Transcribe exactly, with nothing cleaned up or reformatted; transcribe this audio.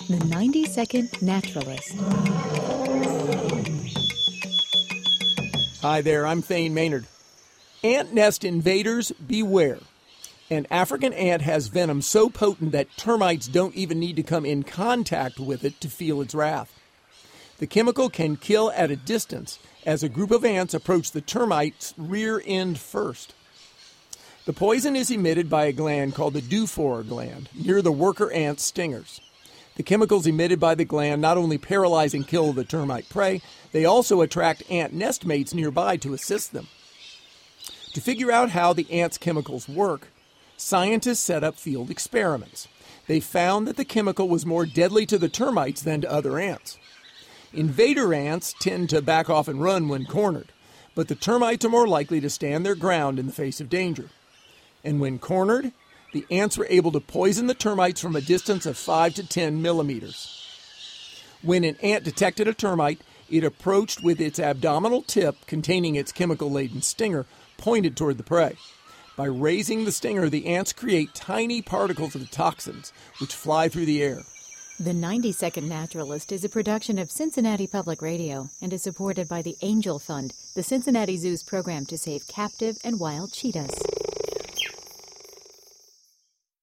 The ninety second Naturalist. Hi there, I'm Thane Maynard. Ant nest invaders, beware. An African ant has venom so potent that termites don't even need to come in contact with it to feel its wrath. The chemical can kill at a distance as a group of ants approach the termite's rear end first. The poison is emitted by a gland called the Dufour gland near the worker ant's stingers. The chemicals emitted by the gland not only paralyze and kill the termite prey, they also attract ant nestmates nearby to assist them. To figure out how the ants' chemicals work, scientists set up field experiments. They found that the chemical was more deadly to the termites than to other ants. Invader ants tend to back off and run when cornered, but the termites are more likely to stand their ground in the face of danger. And when cornered, the ants were able to poison the termites from a distance of five to ten millimeters. When an ant detected a termite, it approached with its abdominal tip containing its chemical-laden stinger pointed toward the prey. By raising the stinger, the ants create tiny particles of the toxins, which fly through the air. The ninety second Naturalist is a production of Cincinnati Public Radio and is supported by the Angel Fund, the Cincinnati Zoo's program to save captive and wild cheetahs.